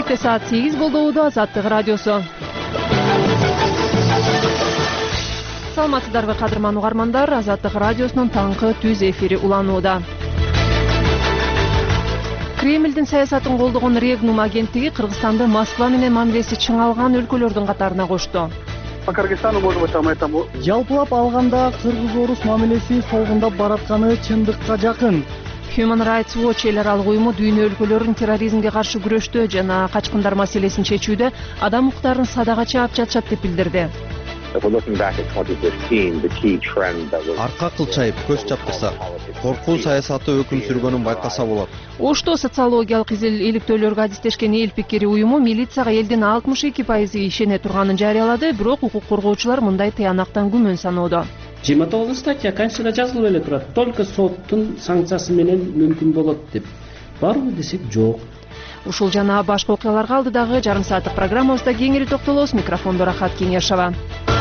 Кечте саат 8 болду. Азаттык радиосу. Саламатсыздарбы кадырман угармандар, Азаттык радиосунун таңкы түз эфири уланууда. Кремлдин саясатын колдогон Регнум агенттиги Кыргызстанды Москва менен мамилеси чыңалган өлкөлөрдүн катарына кошту. Жалпылап алганда кыргыз-орус мамилеси солгундап баратканы чындыкка жакын. Human Rights Watch эл аралык уюму дүйнө өлкөлөрүн терроризмге каршы күрөштө жана качкындар маселесин чечүүдө адам укуктарын садага чаап жатышат деп билдирди. Арка кылчайып көз чаптырса, коркуу саясаты өкүм сүргөнүн байкаса болот. Ошто социологиялык иликтөөлөргө адистешкен эл пикири уюму милицияга элдин 62% ишене турганын жарыялады, бирок укук коргоочулар мындай тыянактан күмөн саноодо. 29 статья Конституцияда жазылып эле турат. Только соттун санкциясы менен мүмкүн болот деп. Барбы десек жок. Ушул жана башка окуяларга алдыдагы жарым сааттык программабызда кеңири токтолобуз. Микрофондо Рахат Кеңешова.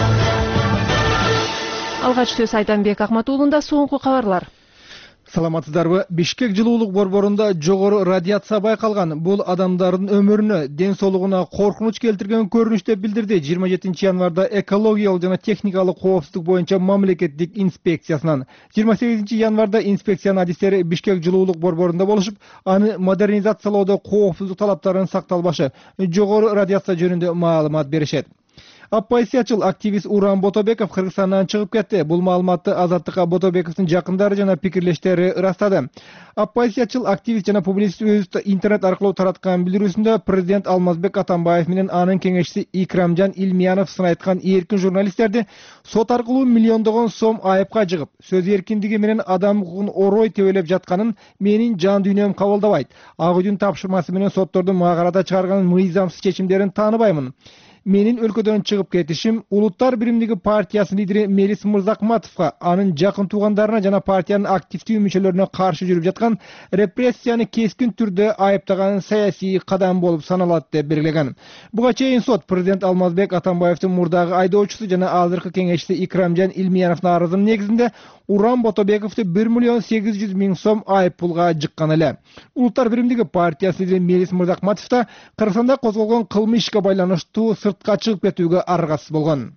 Алгач сөз Айтанбек Акматуулунда соңку кабарлар. Саламатсыздарбы? Бишкек жылуулук борборунда жогору радиация байкалган. Бул адамдардын өмүрүнө, ден соолугуна коркунуч келтирген көрүнүш деп билдирди 27 январда экологиялык жана техникалык коопсуздук боюнча мамлекеттик инспекциясынан. 28 январда инспекциянын адистери Бишкек жылуулук борборунда болушуп, аны модернизациялоодо коопсуздук талаптарынын сакталбашы, жогору радиация жөнүндө маалымат беришет. Оппозициячыл активист Уран Ботобеков Кыргызстандан чыгып кетти. Бул маалыматты Азаттыкка Ботобековдун жакындары жана пикирлештери ырастады. Оппозициячыл активист жана публицист өз интернет аркылуу тараткан билдирүүсүндө президент Алмазбек Атамбаев менен анын кеңешчиси Икрамжан Илмиянов сынайткан эркин журналисттерди сот аркылуу миллиондогон сом айыпка жыгып, сөз эркиндиги менен адам укугун орой тебелеп жатканын менин жан дүйнөм кабылдабайт. Ак үйдүн тапшырмасы менен соттордун мага карата чыгарган мыйзамсыз чечимдерин тааныбаймын. Менин өлкөдөн чыгып кетишим Улуттар биримдиги партиясынын лидери Мелис Мырзакматовго, анын жакын туугандарына жана партиянын активдүү мүчөлөрүнө каршы жүрүп жаткан репрессияны кескин түрдө айыптаган саясий кадам болуп саналат деп белгилеген. Буга чейин сот президент Алмазбек Атамбаевдин мурдагы айдоочусу жана азыркы кеңешчиси Икрамжан Илмияновдун арызынын негизинде Уран Ботобековду 1 миллион 800 миң сом айып пулга жыккан эле. Улуттар биримдиги партиясы лидери Мелис Мырзакматов да Кыргызстанда козголгон кылмыш ишке байланыштуу сыртка чыгып кетүүгө аргасыз болгон.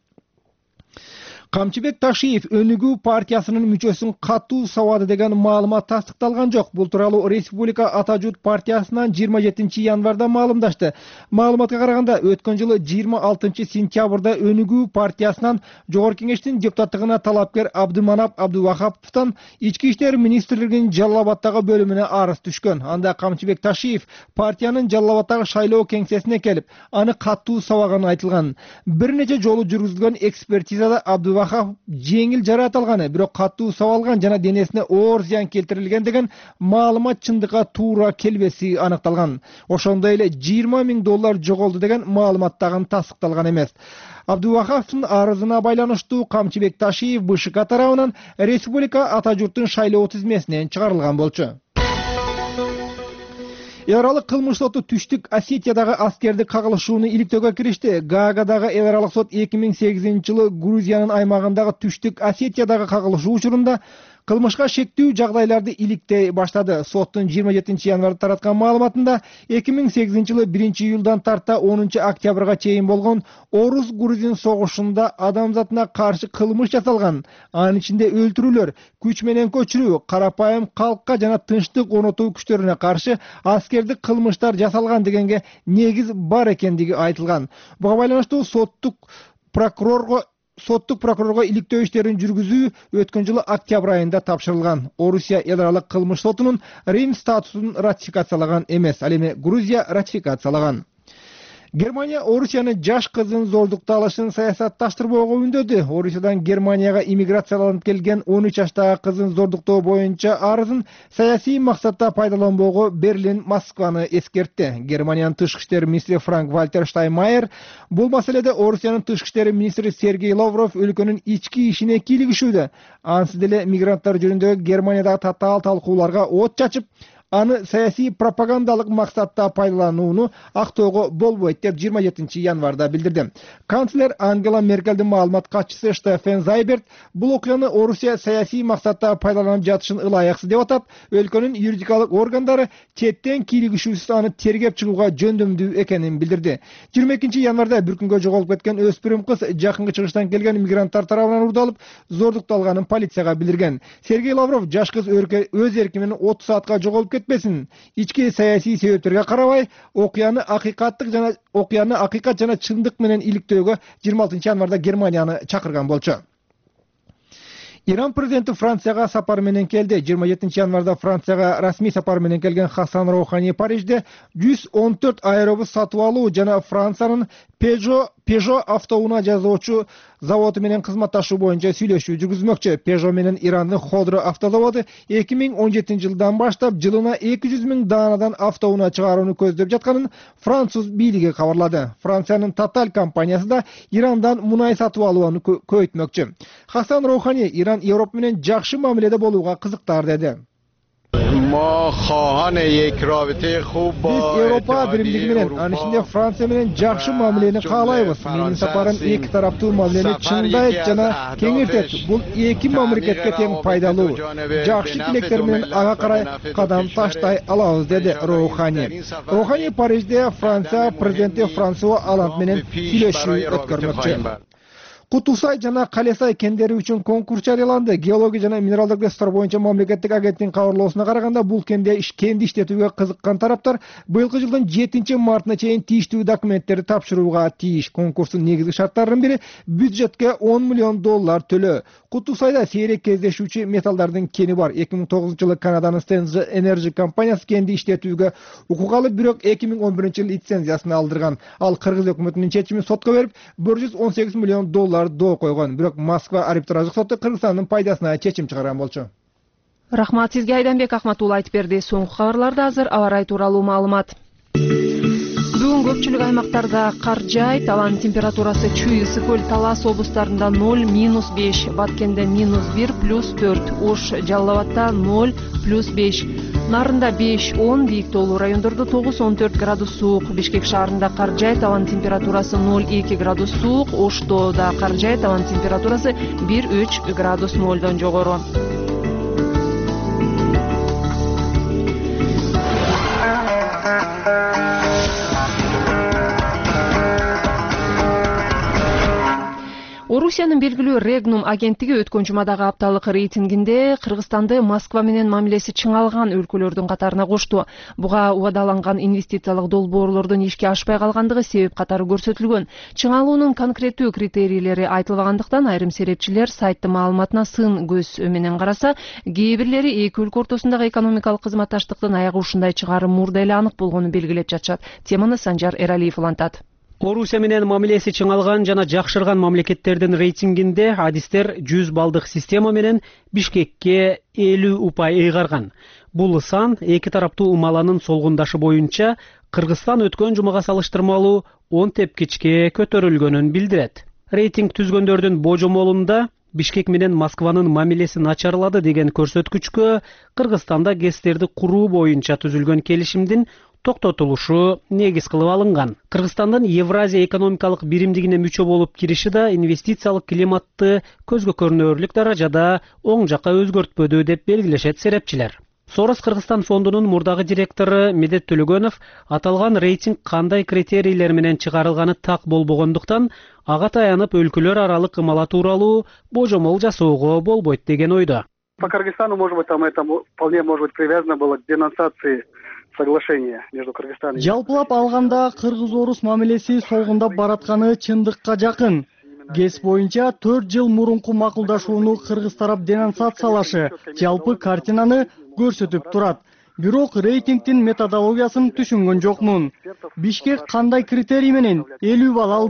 Камчыбек Ташиев Өнүгүү партиясынын мүчөсүн катуу сабады деген маалымат тастыкталган жок. Бул тууралуу Республика Ата-Журт партиясынан 27 январда маалымдашты. Маалыматка караганда, өткөн жылы 26 сентябрда Өнүгүү партиясынан Жогорку кеңештин депутаттыгына талапкер Абдыманап Абдувахаповдон Ички иштер министрлигинин Жалал Абаддагы бөлүмүнө арыз түшкөн. Анда Камчыбек Ташиев партиянын Жалал Абаддагы шайлоо кеңсесине келип, аны катуу сабаганы айтылган. Бир нече жолу жүргүзүлгөн экспертизада Абдувахапов жеңил жараат алганы, бирок катуу сабалган жана денесине оор зыян келтирилген деген маалымат чындыкка туура келбеси аныкталган. Ошондой эле 20 миң доллар жоголду деген маалымат дагы тастыкталган эмес. Абдувахаповдун арызына байланыштуу Камчыбек Ташиев БШК тарабынан Республика Ата-Журттун шайлоо тизмесинен чыгарылган болчу. Эл аралык кылмыш соту Түштүк Осетиядагы аскердик кагылышууну иликтөөгө киришти. Гаагадагы эл аралык сот 2008 жылы Грузиянын аймагындагы Түштүк Осетиядагы кагылышуу учурунда кылмышка шектүү жагдайларды иликтей баштады. Соттун 27 январда тараткан маалыматында 2008 жылы 1-июлдан тарта 10 октябрга чейин болгон Орус-Грузин согушунда адамзатына каршы кылмыш жасалган. Анын ичинде өлтүрүүлөр, күч менен көчүрүү, карапайым калкка жана тынчтык орнотуу күчтөрүнө каршы аскердик кылмыштар жасалган дегенге негиз бар экендиги айтылган. Буга байланыштуу соттук прокурорго иликтөө иштерин жүргүзүү өткөн жылы октябрь айында тапшырылган. Орусия эл аралык кылмыш сотунун Рим статусун ратификациялаган эмес, ал эми Грузия ратификациялаган. Германия Орусияны жаш кызын зордукта алышын саясатташтырбоого үндөдү. Орусиядан Германияга иммиграцияланып келген 13 жаштагы кызын зордуктоо боюнча арызын саясий максатта пайдаланбоого Берлин Москваны эскертти. Германиянын тышкы иштер министри Франк-Вальтер Штайнмайер бул маселеде Орусиянын тышкы иштер министри Сергей Лавров өлкөнүн ички ишине кийлигишүүдө. Ансыз деле мигранттар жөнүндөгү Германиядагы татаал талкууларга от чачып, аны саясий пропагандалык максатта пайдаланууну актоого болбойт деп 27 январда билдирди. Канцлер Ангела Меркелдин маалымат катчысы Штефен Зайберт бул окуяны Орусия саясий максатта пайдаланып жатышын ылайыксыз деп атап, өлкөнүн юридикалык органдары четтен кийлигишүүсүз аны тергеп чыгууга жөндөмдүү экенин билдирди. 22 январда бир күнгө жоголуп кеткен өспүрүм кыз жакынкы чыгыштан келген мигранттар тарабынан урдалып, зордукталганын полицияга билдирген. Сергей Лавров жаш кыз өз эрки менен 30 саатка жоголуп кетпесин, ички саясий себептерге карабай, окуяны акыйкат жана чындык менен иликтөөгө 26 январда Германияны чакырган болчу. Иран президенти Францияга сапар менен келди. 27 январда Францияга расмий сапар менен келген Хасан Роухани Парижде 114 аэробус сатып алуу жана Франциянын Peugeot автоунаа жасоочу заводу менен кызматташуу боюнча сүйлөшүү жүргүзмөкчү. Peugeot менен Ирандын Ходро автозаводу 2017 жылдан баштап жылына 200 000 даанадан автоунаа чыгарууну көздөп жатканын француз бийлиги кабарлады. Франциянын Total компаниясы да Ирандан мунай сатып алууну көбөйтмөкчү. Хасан Роухани Иран Европа менен жакшы мамиледе болууга кызыктар деди. Биз Европа биримдиги менен, анын ичинде Франция менен жакшы мамилени каалайбыз. Менин сапарым эки тараптуу мамилени чыңдайт жана кеңейтет. Бул эки мамлекетке тең пайдалуу. Жакшы тилектер менен ага карай кадам таштай алабыз, деди Роухани. Роухани Парижде Франция президенти Франсуа Олланд менен сүйлөшүү өткөрмөкчү. Кутусай жана Калесай кендери үчүн конкурс жарыяланды. Геология жана минералдык ресурстар боюнча мамлекеттик агенттиктин кабарлоосуна караганда, бул кенди иштетүүгө кызыккан тараптар быйылкы жылдын 7 мартына чейин тийиштүү документтерди тапшырууга тийиш. Конкурстун негизги шарттарынын бири бюджетке $10 миллион төлөө. Кутусайда сейрек кездешүүчү металлдардын кени бар. 2009 жылы Канаданын Stens Energy компаниясы кенди иштетүүгө укугалы, бирок 2011 жылы лицензиясын алдырган. Ал Кыргыз өкмөтүнүн чечимин сотко берип, $118 миллион доо койгон. Бирок Москва арбитраждык соту Кыргызстандын пайдасына чечим чыгарган болчу. Рахмат сизге, Айданбек Ахматулла айтып берди. Соңку кабарларда азыр аба ырайы тууралуу маалымат. Бүгүн көпчүлүк аймактарда кар жаайт, абанын температурасы Чүй, Ысык көл, Талас облустарында 0-5, Баткенде -1 +4, Ош, Жалал Абадта 0 +5, Нарында 5-10, бийик тоолуу райондордо 9-14 градус суук, Бишкек шаарында кар жаайт, абанын температурасы 0-2 градус суук, Ошто да кар жаайт, абанын температурасы 1-3 градус нолдон жогору. Орусиянын белгилүү Регнум агенттиги өткөн жумадагы апталык рейтингинде Кыргызстанды Москва менен мамилеси чыңалган өлкөлөрдүн катарына кошту. Буга убадаланган инвестициялык долбоорлордун ишке ашпай калгандыгы себеп катары көрсөтүлгөн. Чыңалуунун конкреттүү критерийлери айтылбагандыктан айрым серепчилер сайттын маалыматына сын көз менен караса, кээ бирлери эки өлкө ортосундагы экономикалык кызматташтыктын аягы ушундай чыгары мурда эле анык болгону белгилеп жатышат. Теманы Санжар Эралиев улантат. Орусия менен мамилеси чыңалган жана жакшырган мамлекеттердин рейтингинде адистер 100 балдык система менен Бишкекке 50 упай ыйгарган. Бул сан эки тараптуу умаланын солгундашы боюнча Кыргызстан өткөн жумага салыштырмалуу 10 тепкичке көтөрүлгөнүн билдирет. Рейтинг түзгөндөрдүн божомолунда Бишкек менен Москванын мамилеси начарлады деген көрсөткүчкө Кыргызстанда ГЭСтерди куруу боюнча түзүлгөн келишимдин токтотулушу негиз кылып алынган. Кыргызстандын Евразия экономикалык биримдигине мүчө болуп кириши да инвестициялык климатты көзгө көрүнөрлүк даражада оң жакка өзгөртпөдү деп белгилешет серепчилер. Сорос Кыргызстан фондунун мурдагы директору Медет Төлөгөнов аталган рейтинг кандай критерийлер менен чыгарылганы так болбогондуктан ага таянып өлкөлөр аралык ымала тууралуу божомол жасоого болбойт деген ойдо. По Кыргызстану, может быть, там это вполне может быть привязано было к денонсации соглашения между Кыргызстаном. Жалпылап алганда кыргыз-орус мамилеси солгундап баратканы чындыкка жакын. ГЭС боюнча 4 жыл мурунку макулдашууну кыргыз тарап денонсациялашы жалпы картинаны көрсөтүп турат. Бирок рейтингдин методологиясын түшүнгөн жокмун. Бишкек кандай критерий менен 50 балл алды?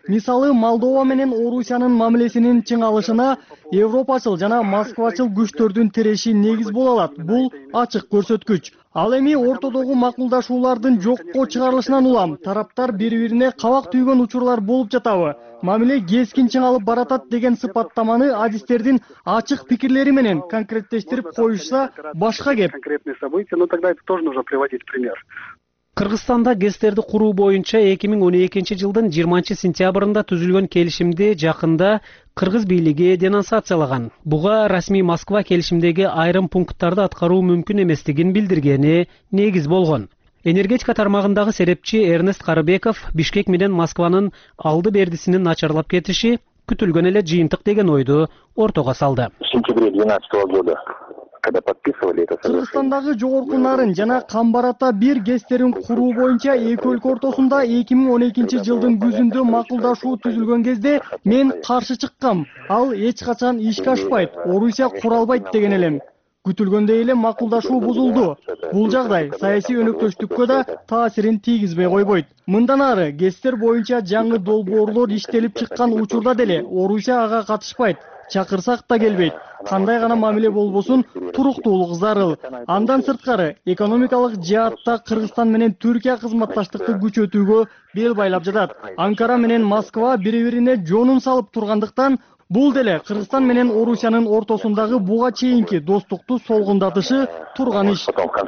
Мисалы Молдова менен Орусиянын мамилесинин чыңалышына европачыл жана москвачыл күчтөрдүн тиреши негиз боло алат. Бул ачык көрсөткүч. Ал эми ортодогу макулдашуулардын жокко чыгарылышынан улам тараптар бири-бирине кабак түйгөн учурлар болуп жатабы? Мамиле кескин чыңалып баратат деген сыпаттаманы адистердин ачык пикирлери менен конкреттештирип коюшса башка кеп. Конкретные события, но тогда это тоже нужно приводить пример. Кыргызстанда ГЭСтерди куруу боюнча 2012-жылдын 20-сентябрында түзүлгөн келишимди жакында кыргыз бийлиги денонсациялаган. Буга расмий Москва келишимдеги айрым пункттарды аткаруу мүмкүн эместигин билдиргени негиз болгон. Энергетика тармагындагы серепчи Эрнест Карыбеков Бишкек менен Москванын алды бердисинин начарлап кетиши күтүлгөн эле жыйынтык деген ойду ортого салды. В сентябре 2012 года, когда подписывали это соглашение. Кыргызстандагы жогорку нарын жана Камбарата 1 ГЭСтерин куруу боюнча эки өлкө ортосунда 2012-жылдын күзүндө макулдашуу түзүлгөн кезде мен каршы чыккам. Ал эч качан ишке ашпайт, Орусия кура албайт деген элем. Күтүлгөндөй эле макулдашуу бузулду. Бул жагдай саясий өнөктөштүккө да таасирин тийгизбей койбойт. Мындан ары ГЭСтер боюнча жаңы долбоорлор иштелип чыккан учурда деле Орусия ага катышпайт. Чакырсак да келбейт. Кандай гана мамиле болбосун туруктуулук зарыл. Андан сырткары экономикалык жаатта Кыргызстан менен Түркия кызматташтыкты күчөтүүгө бел байлап жатат. Анкара менен Москва бири-бирине жонун салып тургандыктан бул деле Кыргызстан менен Орусиянын ортосундагы буга чейинки достукту солгундатышы турган иш.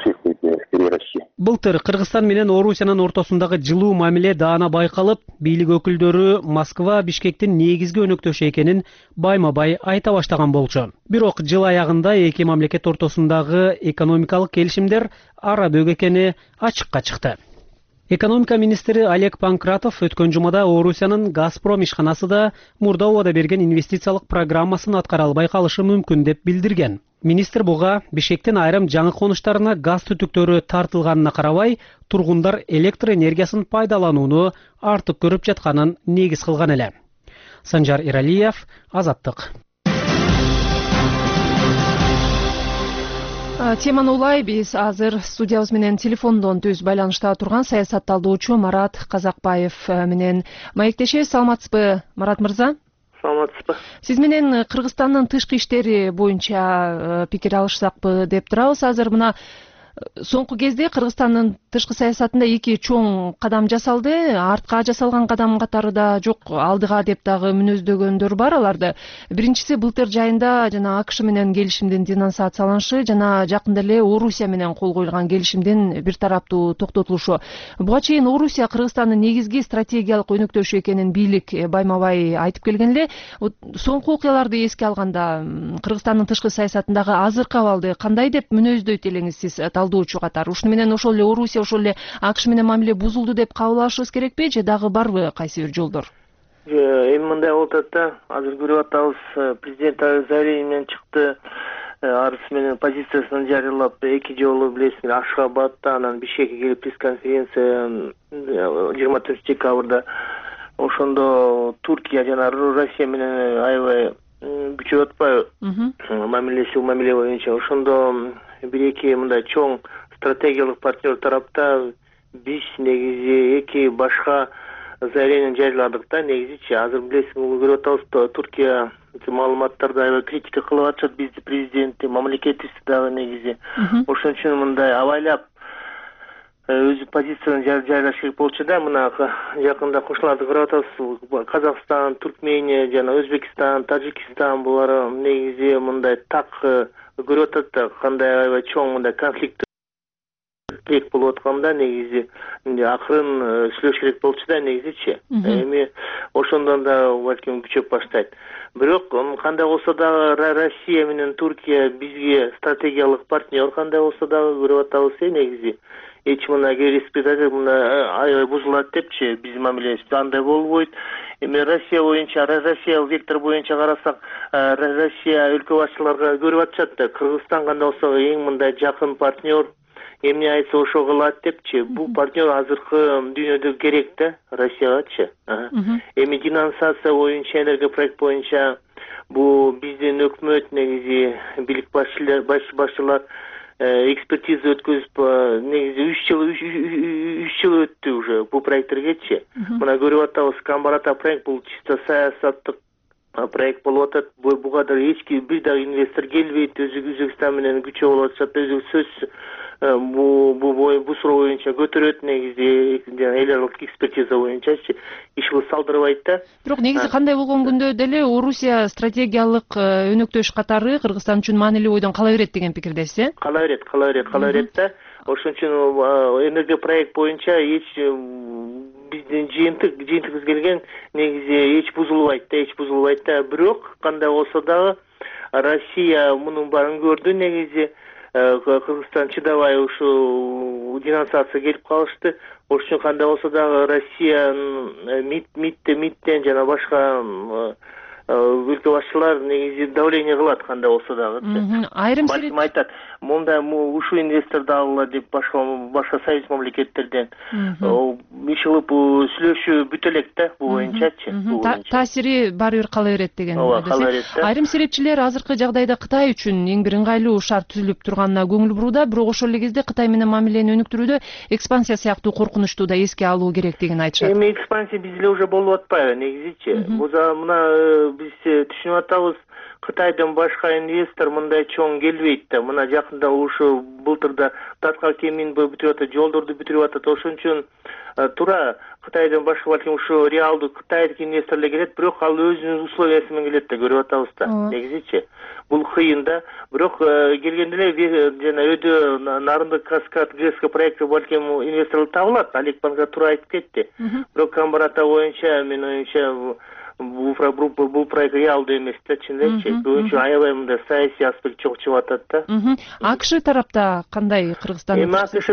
Былтыр Кыргызстан менен Орусиянын ортосундагы жылуу мамиле даана байкалып, бийлик өкүлдөрү Москва Бишкектин негизги өнөктөшү экенин байма-бай айта баштаган болчу. Бирок жыл аягында эки мамлекет ортосундагы экономикалык келишимдер ара бөк экени ачыкка чыкты. Экономика министри Олег Панкратов өткөн жумада Орусиянын Газпром ишканасы да мурда убада берген инвестициялык программасын аткара албай калышы мүмкүн деп билдирген. Министр буга Бишкектин айрым жаңы конуштарына газ түтүктөрү тартылганына карабай, тургундар электр энергиясын пайдаланууну артык көрүп жатканын негиз кылган эле. Санжар Иралиев, Азаттык. Теманы улай биз азыр студиябыз менен телефондон түз байланышта турган саясатталуучу Марат Казакбаев менен маектешебиз. Саламатсызбы, Марат мырза? Саламатсызбы. Сиз менен Кыргызстандын тышкы иштери боюнча пикир алышсакпы деп турабыз. Азыр мына соңку кезде Кыргызстандын тышкы саясатында эки чоң кадам жасалды. Артка жасалган кадам катары да жок, алдыга деп дагы мүнөздөгөндөр бар аларды. Биринчиси былтыр жайында жана АКШ менен келишимдин денонсацияланышы жана жакында эле Орусия менен кол коюлган келишимдин бир тараптуу токтотулушу. Буга чейин Орусия Кыргызстандын негизги стратегиялык өнөктөшү экенин бийлик байма-бай айтып келген эле. Соңку окуяларды эске алганда Кыргызстандын тышкы саясатындагы азыркы абалды кандай деп мүнөздөйт элеңиз сиз? Талдоочу катары ушуну менен ошол эле Орусия, ошол эле АКШ менен мамиле бузулду деп кабыл алышыбыз керекпи же дагы барбы кайсы бир жолдор? Эми мындай болуп атат да, азыр көрүп атабыз, президент заявление менен чыкты, арыз менен позициясын жарыялап, эки жолу билесиңер Ашхабадта, анан Бишкекке келип пресс-конференция 24 декабрда. Ошондо Туркия жана Россия менен аябай күчөп атпайбы мамиле боюнча. Ошондо бир-эки мындай чоң стратегиялык партнер тарапта биз негизи эки башка заявление жарыяладык да, негизичи. Азыр билесиңер, көрүп атабыз, Туркия маалыматтарды аябай критика кылып атышат бизди президенти, мамлекетибизди дагы негизи. Ошон үчүн мындай абайлап өзү позицияны жарыялаш керек болчу да. Мына жакында кошуналарды көрүп атабыз, Казакстан, Туркмения жана Өзбекстан, Тажикстан булар негизи мындай так көрүп атат да, кандай аябай чоң мындай конфликт болуп атканда негизи акырын сүйлөш керек болчу да негизичи. Эми ошондон да балким күчөп баштайт. Бирок кандай болсо дагы Россия менен Туркия бизге стратегиялык партнер, кандай болсо дагы көрүп атабыз негизи. Эч мына республика мына аябай бузулат депчи, биздин мамилебиз андай болбойт. Эми Россия боюнча, Россия вектор боюнча карасак, Россия өлкө башчыларга көрүп атышат да, Кыргызстан кандай болсо эң мындай жакын партнер, эмне айтса ошо кылат депчи. Бул партнер азыркы дүйнөдө керек да Россиягачы. Эми денонсация боюнча, энергия проект боюнча бул биздин өкмөт негизи бийлик башчылар экспертиза өткөзүп негизи 3 жыл өттү уже бул проекттергечи. Мына көрүп атабыз Камбарата проект бул чисто саясаттык проект болуп атат. Буга да эч бир дагы инвестор келбейт. Өзбекстан менен күчөө болуп атышат. Сөзсүз бу суроо боюнча көтөрөт негизи эл аралык экспертиза боюнчачы иш салдырбайт да. Бирок негизи кандай болгон күндө деле Орусия стратегиялык өнөктөш катары Кыргызстан үчүн маанилүү бойдон кала берет деген пикирдесиз, э? Кала берет да. Ошон үчүн энергия проект боюнча эч биздин жыйынтыгыбыз келген негизи эч бузулбайт да. Бирок кандай болсо дагы Россия мунун баарын көрдү негизи. Кыргызстан чыдабай ушу денонсация келип калышты. Ошон үчүн кандай болсо дагы Россия МИДтен жана башка өлкө башчылар негизи давление кылат кандай болсо дагы. Айрым серип айтат, мында ушу инвесторду алгыла деп башка союз мамлекеттерден иш кылып сүйлөшүү бүтө элек да бул боюнчачы. Таасири баары бир кала берет деген. Айрым серепчилер азыркы жагдайда Кытай үчүн эң бир ыңгайлуу шарт түзүлүп турганына көңүл бурууда, бирок ошол эле кезде Кытай менен мамилени өнүктүрүүдө экспансия сыяктуу коркунучту да эске алуу керек деген айтышат. Эми экспансия бизде уже болуп атпайбы негизичи. Мына биз түшүнүп атабыз, Кытайдан башка инвестор мындай чоң келбейт да. Мына жакында ушу былтырда Татка кемин бүтүрүп атат, жолдорду бүтүрүп атат. Ошон үчүн туура Кытайдан башка балким ушу реалдуу Кытайдык инвесторлор келет, бирок ал өзүнүн условиясы менен келет да, көрүп атабыз да. Негизичи бул кыйын да. Бирок келгенде эле жана өйдө Нарындык каскад ГЭС проекти балким инвесторлор табылат. Олег Панга туура айтып кетти. Бирок Камбарата боюнча менин оюмча бул проект реалдуу эмес да, чындап көбүнчө аябай мындай саясий аспект чогулуп атат да. АКШ тарапта кандай Кыргызстан? Эми АКШ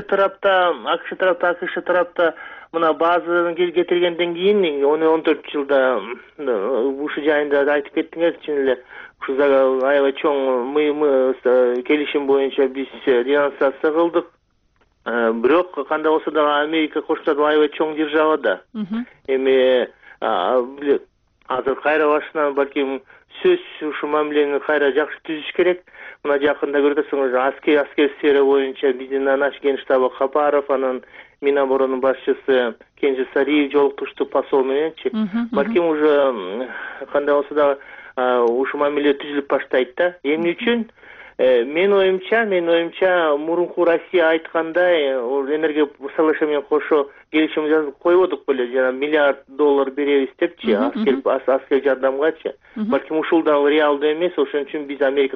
тарапта мына базаны кетиргенден кийин 14 жылда ушу жайында айтып кеттиңер, чын эле ушу аябай чоң келишим боюнча биз денонсация кылдык. Бирок кандай болсо дагы Америка Кош Штаты аябай чоң держава да. Эми азыр кайра башынан балким сөз ушу мамилени кайра жакшы түзүш керек. Мына жакында көрүп атасыңар, аскер сфера боюнча биздин наш генштаба Капаров, анан Миноборонун башчысы Кенже Сариев жолуктушту посол мененчи. Балким уже кандай болсо дагы ушу мамиле түзүлүп баштайт да. Эмне үчүн? Мен оюмча мурунку Россия айткандай энергия соглашение менен кошо келишим жазып койбодук беле, жана $1 миллиард беребиз депчи, аскер жардамгачы. Балким ушул дагы реалдуу эмес, ошон үчүн биз Америка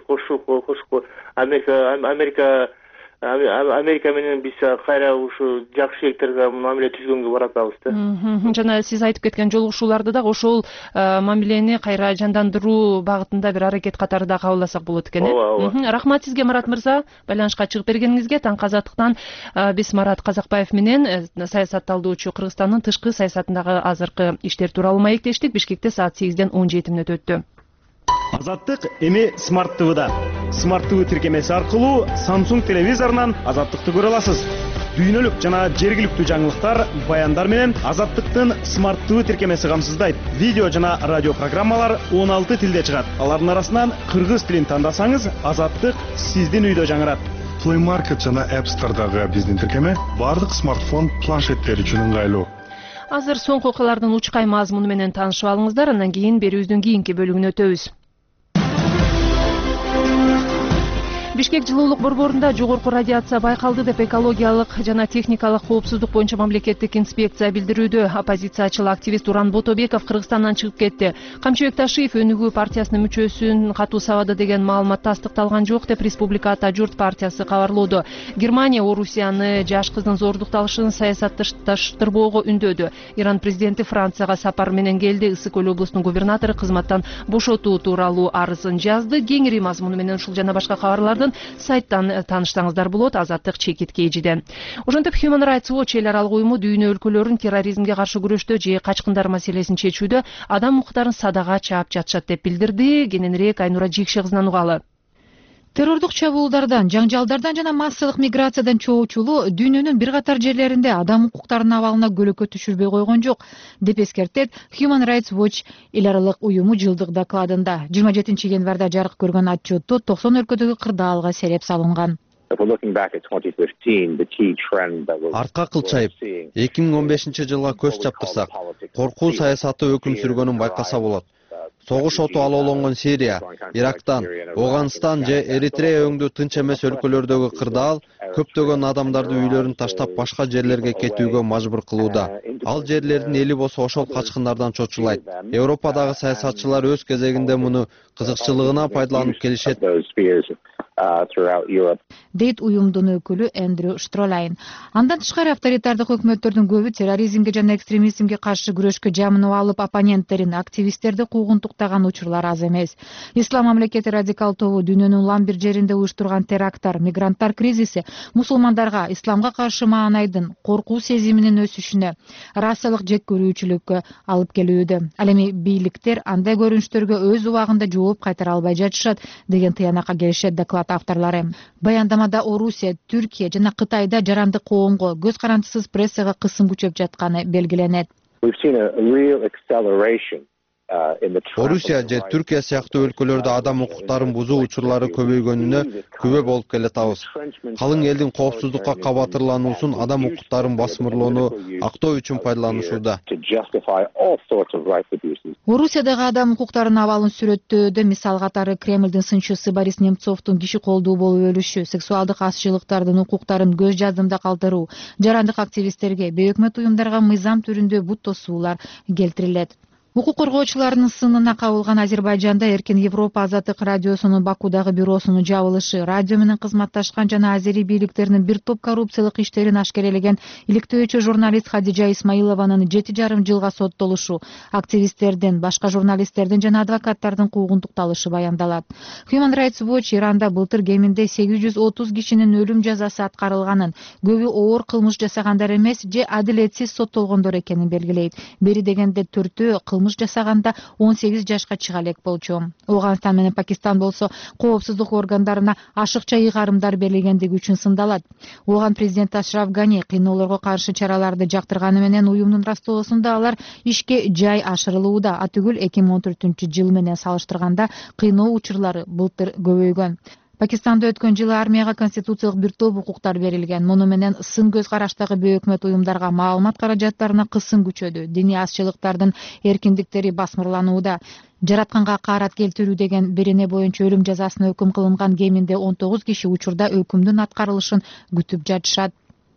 менен биз кайра ушу жакшы элтерге мамиле түзгөнгө баратабыз да. Жана сиз айтып кеткен жолугушууларды дагы ошол мамилени кайра жандандыруу багытында бир аракет катары да кабылдасак болот экен. Рахмат сизге, Марат мырза, байланышка чыгып бергениңизге. Таңкы Азаттыктан биз Марат Казакбаев менен саясат талдоочу Кыргызстандын тышкы саясатындагы азыркы иштер тууралуу маектештик. Бишкекте саат 8-ден 17 мүнөт өттү. Азаттык эми Smart TV'да. Smart TV тиркемеси аркылуу Samsung телевизорунан Азаттыкты көрө аласыз. Дүйнөлүк жана жергиликтүү жаңылыктар, баяндар менен Азаттыктын Smart TV тиркемеси камсыздайт. Видео жана радио программалар 16 тилде чыгат. Алардын арасынан кыргыз тилин тандасаңыз, Азаттык сиздин үйдө жаңырат. Play Market жана App Store'дагы биздин тиркеме бардык смартфон, планшеттер үчүн ыңгайлуу. Азыр соңку окуялардын учкай мазмуну менен таанышып алыңыздар, андан кийин берүүбүздүн кийинки бөлүгүнө өтөбүз. Бишкек жылуулук борборунда жогорку радиация байкалды деп экологиялык жана техникалык коопсуздук боюнча мамлекеттик инспекция билдирүүдө. Оппозициячыл активист Уран Ботобеков Кыргызстандан чыгып кетти. Камчыбек Ташиев Өнүгүү партиясынын мүчөсүн катуу сабады деген маалымат тастыкталган жок деп Республика Ата Журт партиясы кабарлоодо. Германия Орусияны жаш кыздын зордукталышын саясатташтырбоого үндөдү. Иран президенти Францияга сапар менен келди. Ысык Көл облусунун губернатору кызматтан бошотуу тууралуу арызын жазды. Кеңири мазмуну менен ушул жана башка кабарларды сайттан таанышсаңыздар болот. Азаттык чекит KG'den. Ошентип Human Rights Watch эл аралык уюму дүйнө өлкөлөрүн терроризмге каршы күрөштө же качкындар маселесин чечүүдө адам укуктарын садага чаап жатышат деп билдирди. Кененирээк Айнура Жикше кызынан угалы. Террордук чабуулдардан, жаңжалдардан жана массалык миграциядан чоочулуу дүйнөнүн бир катар жерлеринде адам укуктарынын абалына көлөкө түшүрбөй койгон жок деп эскертет Human Rights Watch эл аралык уюму жылдык докладында. 27 январда жарык көргөн отчетто 90 өлкөдөгү кырдаалга сереп салынган. Артка кылчайып 2015-жылга көз чаптырсак, коркуу саясаты өкүм сүргөнүн байкаса болот. Согуш оту алоолонгон Сирия, Ирактан, Афганистан же Эритрея өңдүү тынч эмес өлкөлөрдөгү кырдаал көптөгөн адамдарды үйлөрүн таштап башка жерлерге кетүүгө мажбур кылууда. Ал жерлердин эли болсо ошол качкындардан чочулайт. Европадагы саясатчылар өз кезегинде муну кызыкчылыгына пайдаланып келишет. Дейт уюмдун өкүлү Эндрю Штролайн. Андан тышкары авторитардык өкмөттөрдүн көбү терроризмге жана экстремизмге каршы күрөшкө жамынып алып, оппоненттерин, активисттерди куугунтуктаган учурлар аз эмес. Ислам мамлекети радикал тобу дүйнөнүн улам бир жеринде уюштурган теракттар, мигранттар кризиси мусулмандарга исламга каршы маанайдын, коркуу сезиминин өсүшүнө, расалык жеккөрүүчүлүккө алып келүүдө. Ал эми бийликтер андай көрүнүштөргө өз убагында жооп кайтара албай жатышат деген тыянакка келишет доклад авторлору. Баяндамада Орусия, Түркия жана Кытайда жарандык коомго, көз карандысыз прессага кысым күчөп жатканы белгиленет. Орусия же Түркия сыяктуу өлкөлөрдө адам укуктарын бузуу учурлары көбөйгөнүнө күбө болуп келатабыз. Калың элдин коопсуздукка кабатырлануусун адам укуктарын басмырлоону актоо үчүн пайдаланышууда. Орусиядагы адам укуктарынын абалын сүрөттөөдө мисал катары Кремлдин сынчысы Борис Немцовдун киши колдуу болуп өлүшү, сексуалдык азчылыктардын укуктарын көз жаздымда калтыруу, жарандык активисттерге, бейөкмөт уюмдарга мыйзам түрүндө бут тосуулар келтирилет. Укук коргоочулардын сынына кабылган Азербайжанда Эркин Европа азаттык радиосунун Бакудагы бюросунун жабылышы, радио менен кызматташкан жана азери бийликтеринин бир топ коррупциялык иштерин ашкерелеген иликтөөчү журналист Хадижа Исмаилованын 7,5 жылга соттолушу, активисттердин, башка журналисттердин жана адвокаттардын куугунтукталышы баяндалат. Human Rights Watch Иранда былтыр кеминде 830 кишинин өлүм жазасы аткарылганын, көбү оор кылмыш жасагандар эмес же адилетсиз соттолгондор экенин белгилейт. Бери дегенде 4-өө кылмыш жасаганда 18 жашка чыга элек болчу. Афганистан менен Пакистан болсо коопсуздук органдарына ашыкча ыйгарымдар берилгендиги үчүн сындалат. Афган президенти Ашраф Гани кыйноолорго каршы чараларды жактырганы менен уюмдун растоосунда алар ишке жай ашырылууда. Атүгүл 2014-жыл менен салыштырганда кыйноо учурлары былтыр көбөйгөн. Пакистанда өткөн жылы армияга конституциялык бир топ укуктар берилген. Муну менен сын көз караштагы бейөкмөт уюмдарга маалымат каражаттарына кысым күчөдү. Диний азчылыктардын эркиндиктери басмырланууда. Жаратканга каарат келтирүү деген берене боюнча өлүм жазасына өкүм кылынган кеминде 19 киши учурда өкүмдүн аткарылышын күтүп жатышат.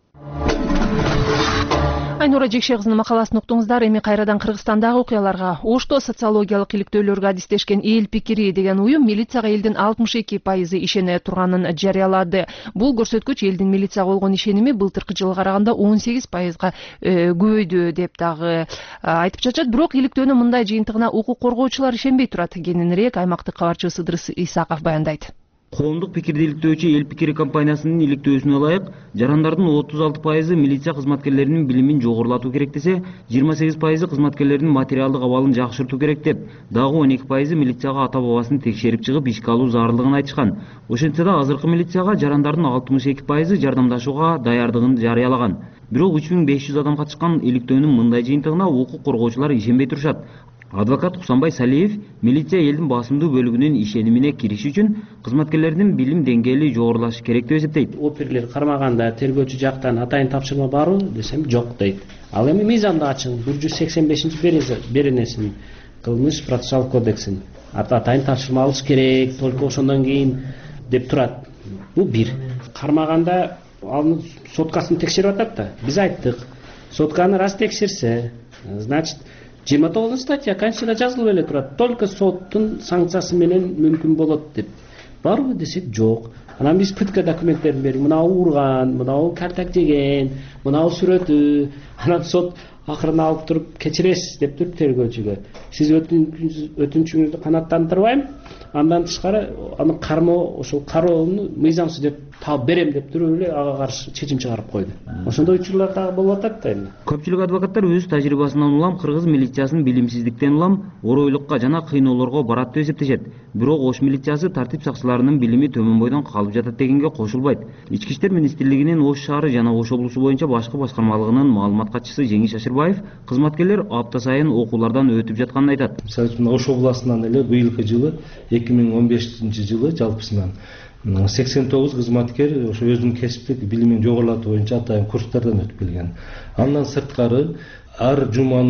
Айнура Жекше кызынын макаласын уктуңуздар. Эми кайрадан Кыргызстандагы окуяларга. Ошто социологиялык иликтөөлөргө адистешкен Эл пикири деген уюм милицияга элдин 62% ишене турганын жарыялады. Бул көрсөткүч элдин милицияга болгон ишеними былтыркы жылга караганда 18%га көбөйдү деп дагы айтып жатышат. Бирок иликтөөнүн мындай жыйынтыгына укук коргоочулар ишенбей турат. Кененирээк аймактык кабарчыбыз Ыдырыс Исаков баяндайт. Коомдук пикирди иликтөөчү Эл пикири компаниясынын иликтөөсүнө ылайык, жарандардын 36% милиция кызматкерлеринин билимин жогорулатуу керек десе, 28% кызматкерлердин материалдык абалын жакшыртуу керек деп, дагы 12% милицияга ата-бабасын текшерип чыгып ишке алуу зарылдыгын айтышкан. Ошентсе да азыркы милицияга жарандардын 62% жардамдашууга даярдыгын жарыялаган. Бирок 3500 адам катышкан иликтөөнүн мындай жыйынтыгына укук коргоочулар ишенбей турушат. Адвокат Кусанбай Салиев милиция элдин басымдуу бөлүгүнүн ишенимине кириш үчүн кызматкерлердин билим деңгээли жогорулашы керек деп эсептейт. Оперлер кармаганда тергөөчү жактан атайын тапшырма барбы десем жок дейт. Ал эми мыйзамда ачык 185-беренесин кылмыш процессуалдык кодексин атайын тапшырма алыш керек, только ошондон кийин деп турат. Бул бир. Кармаганда анын соткасын текшерип атат да. Биз айттык, сотканы раз текшерсе, значит 29 статья Конституцияда жазылып эле турат. Только соттун санкциясы менен мүмкүн болот деп. Барбы десек жок. Анан биз пытка документтерин берип, мына урган, мына картак жеген, мына сүрөтү, анан сот акырын алып туруп кечиресиз деп туруп тергөөчүгө. Сиз өтүнчүңүздү канааттандырбайм. Андан тышкары аны кармоо, ошол кароону мыйзамсыз деп таап берем деп туруп эле ага каршы чечим чыгарып койду. Ошондой учурлар дагы болуп атат да эми. Көпчүлүк адвокаттар өз тажрыйбасынан улам кыргыз милициясынын билимсиздиктен улам оройлукка жана кыйноолорго барат деп эсептешет. Бирок Ош милициясы тартип сакчыларынын билими төмөн бойдон калып жатат дегенге кошулбайт. Ички иштер министрлигинин Ош шаары жана Ош облусу боюнча башкы башкармалыгынын маалымат катчысы Жеңиш Ашырбаев кызматкерлер апта сайын окуулардан өтүп жатканын айтат. Мисалы үчүн Ош областынан эле быйылкы жылы 2015 жылы жалпысынан 89 кызматкер ошо өзүнүн кесиптик билимин жогорулатуу боюнча атайын курстардан өтүп келген. Андан сырткары ар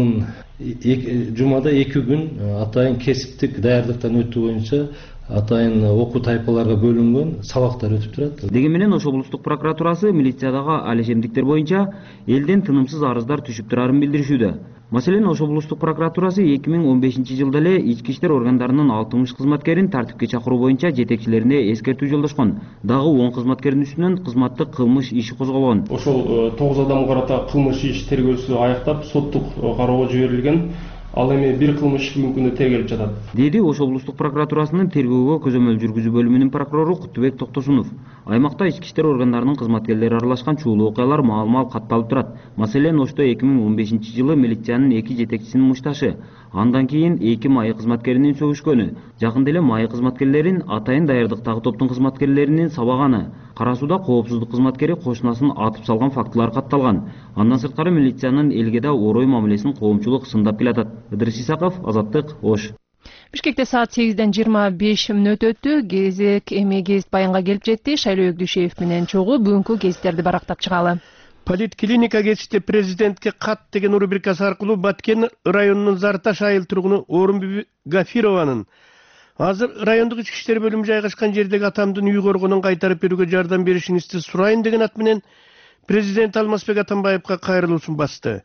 жумада 2 күн атайын кесиптик даярдыктан өтүү боюнча атайын окуу тайпаларга бөлүнгөн сабактар өтүп турат. Деген менен Ош облустук прокуратурасы милициядагы алешемдиктер боюнча элден тынымсыз арыздар түшүп турарын билдиришүүдө. Маселен, Ош облустук прокуратурасы 2015 жылда эле ички иштер органдарынын 60 кызматкерин тартипке чакыруу боюнча жетекчилерине эскертүү жолдошкон. Дагы 10 кызматкердин үстүнөн кызматтык кылмыш иши козголгон. Ошол 9 адамга карата кылмыш иш тергөөсү аяктап, соттук кароого жиберилген. Ал эми бир кылмыш иш бүгүнкү күндө тергелип жатат. Деди Ош облустук прокуратурасынын тергөөгө көзөмөл жүргүзүү бөлүмүнүн прокурору Куттубек Токтосунов. Аймакта ички иштер органдарынын кызматкерлери аралашкан чуулуу окуялар маал катталып турат. Маселен, Ошто 2015 жылы милициянын 2 жетекчисинин мушташы, андан кийин 2 майы кызматкеринин сөгүшкөнү, жакында эле майы кызматкерлерин атайын даярдыктагы топтун кызматкерлеринин сабаганы, Кара Сууда коопсуздук кызматкери кошунасын атып салган фактылар катталган. Андан сырткары милициянын элге да орой мамилесин коомчулук сындап келатат. Ыдырыс Исаков, Азаттык, Ош. Бишкекте саат 8:25 өтү. Кезек эми гезит баянга келип жетти. Шайлоо Өгдүшев менен чогуу бүгүнкү гезиттерди барактап чыгалы. Политклиника гезити президентке кат деген рубрикасы аркылуу Баткен районунун Зарташ айыл тургуну Орунбүбү Гафированын азыр райондук ички иштер бөлүмү жайгашкан жердеги атамдын үй коргонун кайтарып берүүгө жардам беришиңизди сурайын деген ат менен президент Алмазбек Атамбаевга кайрылуусун басты.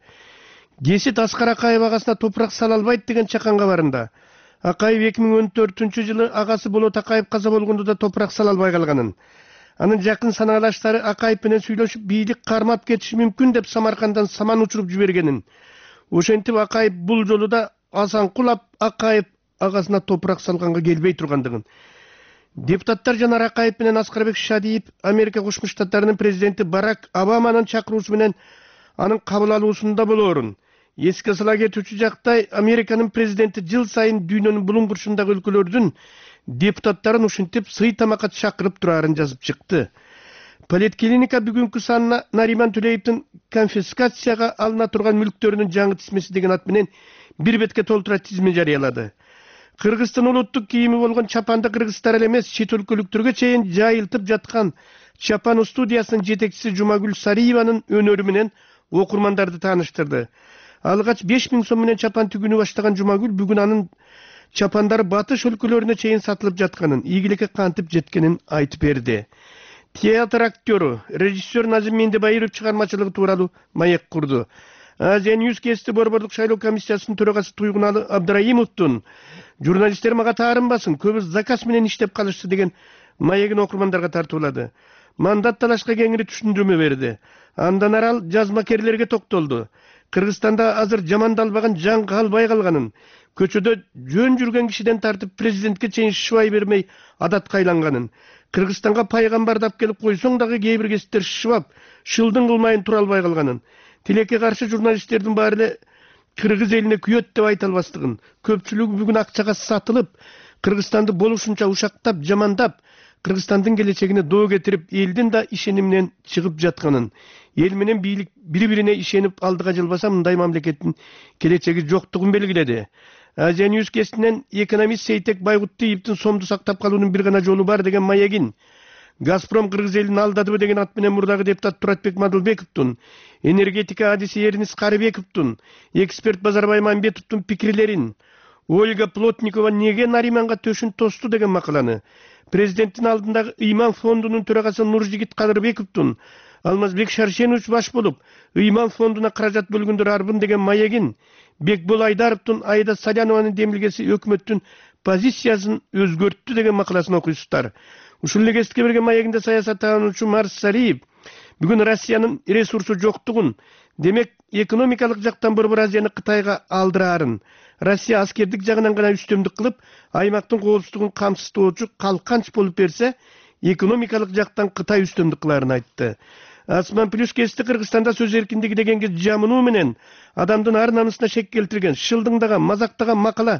Гезит Аскар Акаев агасына топурак сала албайт деген чакан кабарында. Акаев 2014 жылы агасы Болот Акаев каза болгондо да топурак сала албай калганын. Анын жакын санаалаштары Акаев менен сүйлөшүп, бийлик кармап кетиши мүмкүн деп Самаркандан саман учуруп жибергенин. Ошентип Акаев бул жолу да Асанкулап Акаев агасына топурак салганга келбей тургандыгын. Депутаттар Жанар Акаев менен Аскарбек Шадиев Америка Кошмо Штаттарынын президенти Барак Обаманын чакыруусу менен анын кабыл алуусунда болоорун. Эске сала кетүүчү жактай Американын президенти жыл сайын дүйнөнүн булуң бурчундагы өлкөлөрдүн депутаттарын ушинтип сый тамакка чакырып турарын жазып чыкты. Политклиника бүгүнкү санына Нариман Төлеевдин конфискацияга алына турган мүлктөрүнүн жаңы тизмеси деген ат менен бир бетке толтура тизме жарыялады. Кыргызстан улуттук кийими болгон чапанды кыргыздар эле эмес, чет өлкөлүктөргө чейин жайылтып жаткан чапан студиясынын жетекчиси Жумагүл Сариеванын өнөрү менен окурмандарды тааныштырды. Алгач 5000 сом менен чапан түгүүнү баштаган Жумагүл бүгүн анын чапандары батыш өлкөлөрүнө чейин сатылып жатканын, ийгиликке кантип жеткенин айтып берди. Театр актёру, режиссер Назим Мендебайыров чыгармачылыгы тууралуу маек курду. Азия Ньюс кести борбордук шайлоо комиссиясынын төрагасы Туйгуналы Абдрайымовдун журналисттер мага таарынбасын, көбү заказ менен иштеп калышты деген маегин окурмандарга тартуулады. Мандат талашка кеңири түшүндүрмө берди. Андан арал жазмакерлерге токтолду. Кыргызстанда азыр жамандалбаган жан калбай калганын, көчөдө жөн жүргөн кишиден тартып президентке чейин шыбай бермей адатка айланганын, Кыргызстанга пайгамбарды алып келип койсоң дагы кээ бир кесиптер шыбап, шылдың кылмайын тура албай калганын, тилекке каршы журналисттердин баары эле кыргыз элине күйөт деп айта албастыгын, көпчүлүгү бүгүн акчага сатылып, Кыргызстанды болушунча ушактап, жамандап, Кыргызстандын келечегине доо кетирип, элдин да ишениминен чыгып жатканын, эл менен бийлик бири-бирине ишенип алдыга жылбаса мындай мамлекеттин келечеги жоктугун белгиледи. Азия Ньюс кестинен экономист Сейтек Байгуттиевдин сомду сактап калуунун бир гана жолу бар деген маегин, Газпром кыргыз элин алдадыбы деген ат менен мурдагы депутат Туратбек Мадылбековдун, энергетика адиси Эрнис Карыбековдун, эксперт Базарбай Мамбетовдун пикирлерин, Ольга Плотникова неге Нариманга төшүн тосту деген макаланы, президенттин алдындагы Ыйман фондунун төрагасы Нуржигит Кадырбековдун, Алмазбек Шаршенович баш болуп, Ыйман фондуна каражат бөлгөндөр арбын деген маегин, Бекбол Айдаровдун Айда Салянованын демилгеси өкмөттүн позициясын өзгөрттү деген макаласын окуйсуздар. Ушул эле кесипке берген маегинде саясаттануучу Марс Сариев бүгүн Россиянын ресурсу жоктугун, демек экономикалык жактан Борбор Азияны Кытайга алдырарын, Россия аскердик жагынан гана үстөмдүк кылып, аймактын коопсуздугун камсыздоочу калканч болуп берсе, экономикалык жактан Кытай үстөмдүк кыларын айтты. Асман Плюс кести Кыргызстанда сөз эркиндиги дегенге жамынуу менен адамдын ар намысына шек келтирген, шылдыңдаган, мазактаган макала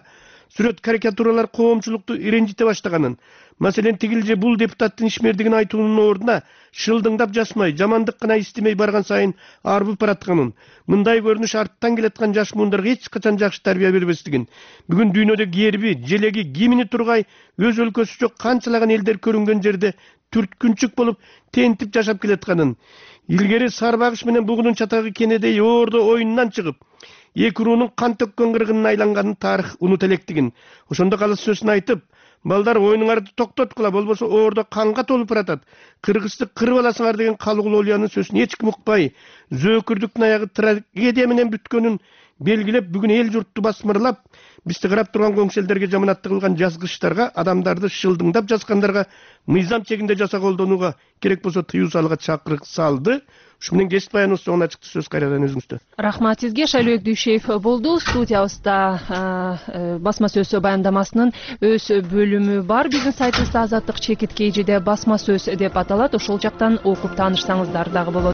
сүрөт карикатуралар коомчулукту ренжите баштаганын, маселен тигил же бул депутаттын ишмердигин айтуунун ордуна шылдыңдап жасмай, жамандык гана истемей барган сайын арбып баратканын, мындай көрүнүш арттан келаткан жаш муундарга эч качан жакшы тарбия бербестигин, бүгүн дүйнөдө герби, желеги, гимини тургай өз өлкөсү жок канчалаган элдер көрүнгөн жерде түрткүнчүк болуп тентип жашап келатканын, илгери Сарбагыш менен бугунун чатагы кенедей оордо оюнунан чыгып, эки уруунун кан төккөн кыргынына айланганын тарых унута электигин, ошондо калыс сөзүн айтып, балдар оюнуңарды токтоткула, болбосо оордо канга толуп баратат, кыргызды кырып аласыңар деген Калыгул Олиянын сөзүн эч ким укпай, зөөкүрдүктүн аягы трагедия менен бүткөнүн белгилеп, бүгүн эл журтту басмырлап, бизди карап турган коңшу элдерге жаманаттык кылган жазгычтарга, адамдарды шылдыңдап жазгандарга мыйзам чегинде жаза колдонууга, керек болсо тыюу салууга чакырык салды. Ушу менен кесип баяныбыз соңуна чыкты. Сөз кайрадан өзүңүздө. Рахмат сизге. Шайлообек Дүйшеев болду. Студиябызда басма сөз баяндамасынын өз бөлүмү бар. Биздин сайтыбызда азаттык чекит KG'де басма сөз деп аталат. Ошол жактан окуп таанышсаңыздар дагы болот.